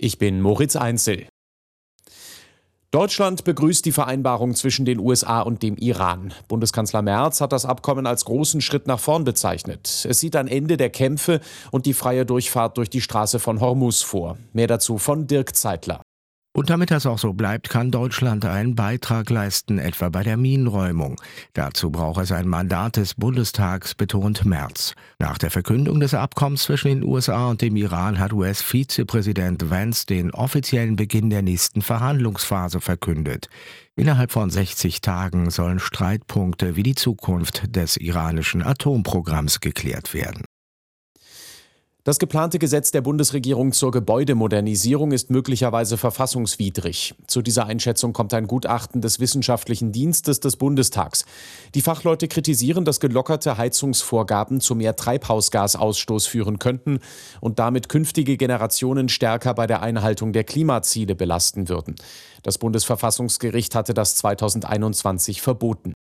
Ich bin Moritz Einzel. Deutschland begrüßt die Vereinbarung zwischen den USA und dem Iran. Bundeskanzler Merz hat das Abkommen als großen Schritt nach vorn bezeichnet. Es sieht ein Ende der Kämpfe und die freie Durchfahrt durch die Straße von Hormuz vor. Mehr dazu von Dirk Zeitler. Und damit das auch so bleibt, kann Deutschland einen Beitrag leisten, etwa bei der Minenräumung. Dazu braucht es ein Mandat des Bundestags, betont Merz. Nach der Verkündung des Abkommens zwischen den USA und dem Iran hat US-Vizepräsident Vance den offiziellen Beginn der nächsten Verhandlungsphase verkündet. Innerhalb von 60 Tagen sollen Streitpunkte wie die Zukunft des iranischen Atomprogramms geklärt werden. Das geplante Gesetz der Bundesregierung zur Gebäudemodernisierung ist möglicherweise verfassungswidrig. Zu dieser Einschätzung kommt ein Gutachten des Wissenschaftlichen Dienstes des Bundestags. Die Fachleute kritisieren, dass gelockerte Heizungsvorgaben zu mehr Treibhausgasausstoß führen könnten und damit künftige Generationen stärker bei der Einhaltung der Klimaziele belasten würden. Das Bundesverfassungsgericht hatte das 2021 verboten.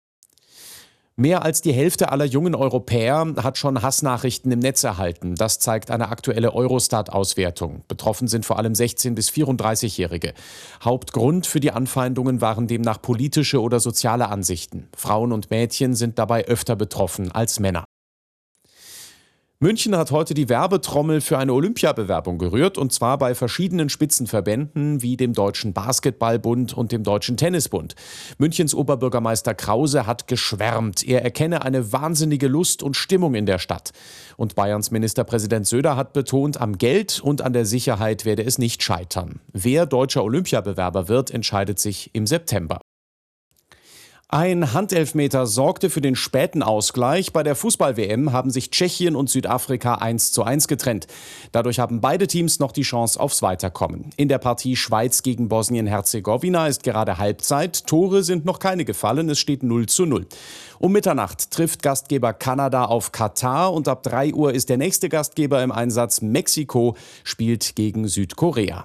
Mehr als die Hälfte aller jungen Europäer hat schon Hassnachrichten im Netz erhalten. Das zeigt eine aktuelle Eurostat-Auswertung. Betroffen sind vor allem 16- bis 34-Jährige. Hauptgrund für die Anfeindungen waren demnach politische oder soziale Ansichten. Frauen und Mädchen sind dabei öfter betroffen als Männer. München hat heute die Werbetrommel für eine Olympiabewerbung gerührt, und zwar bei verschiedenen Spitzenverbänden wie dem Deutschen Basketballbund und dem Deutschen Tennisbund. Münchens Oberbürgermeister Krause hat geschwärmt. Er erkenne eine wahnsinnige Lust und Stimmung in der Stadt. Und Bayerns Ministerpräsident Söder hat betont, am Geld und an der Sicherheit werde es nicht scheitern. Wer deutscher Olympiabewerber wird, entscheidet sich im September. Ein Handelfmeter sorgte für den späten Ausgleich. Bei der Fußball-WM haben sich Tschechien und Südafrika 1:1 getrennt. Dadurch haben beide Teams noch die Chance aufs Weiterkommen. In der Partie Schweiz gegen Bosnien-Herzegowina ist gerade Halbzeit. Tore sind noch keine gefallen, es steht 0:0. Um Mitternacht trifft Gastgeber Kanada auf Katar und ab 3 Uhr ist der nächste Gastgeber im Einsatz. Mexiko spielt gegen Südkorea.